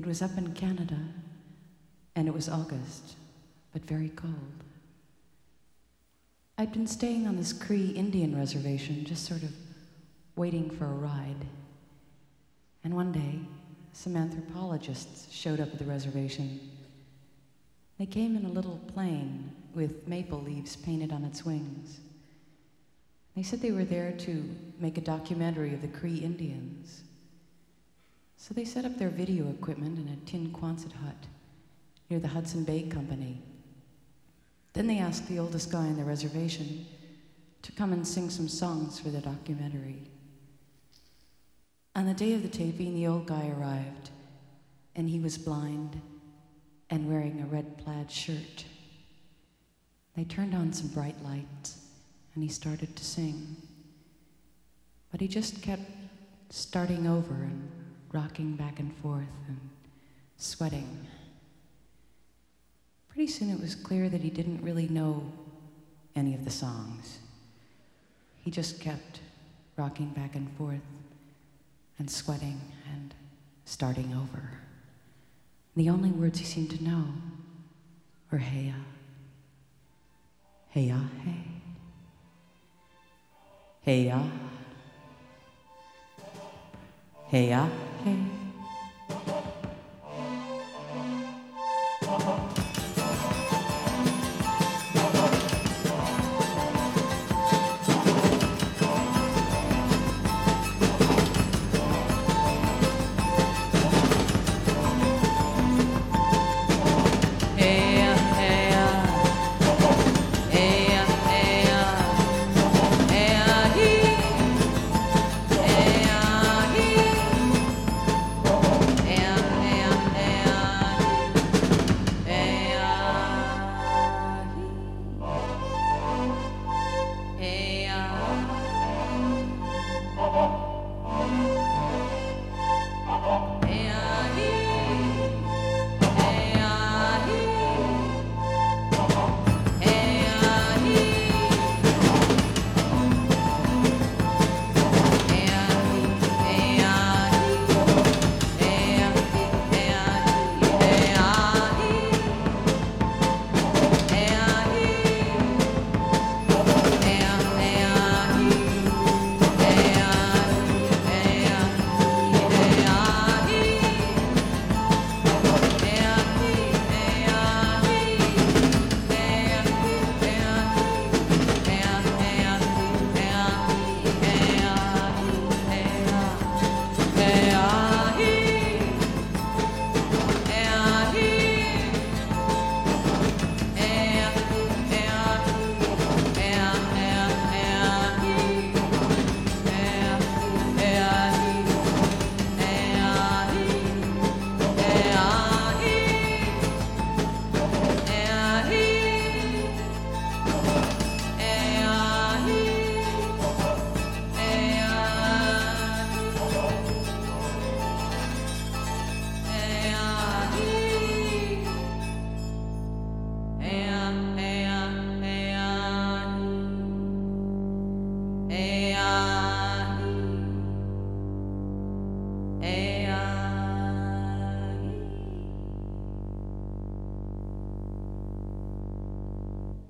It was up in Canada, and it was August, but very cold. I'd been staying on this Cree Indian reservation, just sort of waiting for a ride. And one day, some anthropologists showed up at the reservation. They came in a little plane with maple leaves painted on its wings. They said they were there to make a documentary of the Cree Indians. So they set up their video equipment in a tin Quonset hut near the Hudson Bay Company. Then they asked the oldest guy on the reservation to come and sing some songs for the documentary. On the day of the taping, the old guy arrived, and he was blind and wearing a red plaid shirt. They turned on some bright lights, and he started to sing. But he just kept starting over and rocking back and forth and sweating. Pretty soon it was clear that he didn't really know any of the songs. He just kept rocking back and forth and sweating and starting over. The only words he seemed to know were hey-ya, hey-ya, hey, hey-ya, hey-ya, hey.